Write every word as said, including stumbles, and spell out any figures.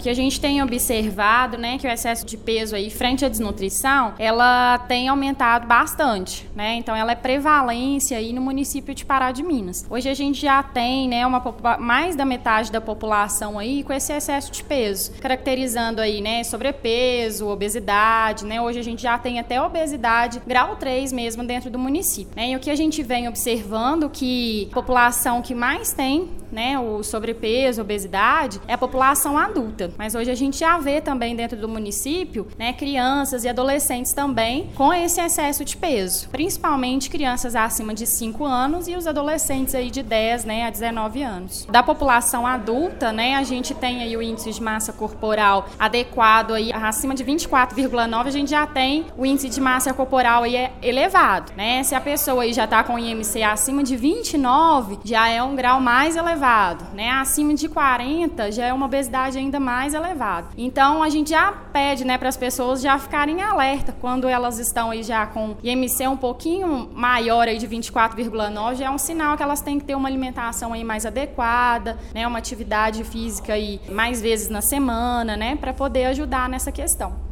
que a gente tem observado, né, que o excesso de peso aí frente à desnutrição, ela tem aumentado bastante, né? Então ela é prevalência aí no município de Pará de Minas. Hoje a gente já tem, né, uma mais da metade da população aí com esse excesso de peso, caracterizando aí, né, sobrepeso, obesidade, né? Hoje a gente já tem até obesidade grau três mesmo dentro do município, né? E o que a gente vem observando que a população que mais tem, né, o sobrepeso, obesidade, é a população adulta. Mas hoje a gente já vê também dentro do município, né, crianças e adolescentes também com esse excesso de peso, principalmente crianças acima de cinco anos e os adolescentes aí de dez, né, a dezenove anos. Da população adulta, né, a gente tem aí o índice de massa corporal adequado aí acima de vinte e quatro vírgula nove, a gente já tem o índice de massa corporal aí é elevado, né? Se a pessoa aí já está com I M C acima de vinte e nove, já é um grau mais elevado. Né? Acima de quarenta já é uma obesidade ainda mais elevada. Então a gente já pede, né, para as pessoas já ficarem alerta quando elas estão aí já com I M C um pouquinho maior aí de vinte e quatro vírgula nove, já é um sinal que elas têm que ter uma alimentação aí mais adequada, né, uma atividade física aí mais vezes na semana, né, para poder ajudar nessa questão.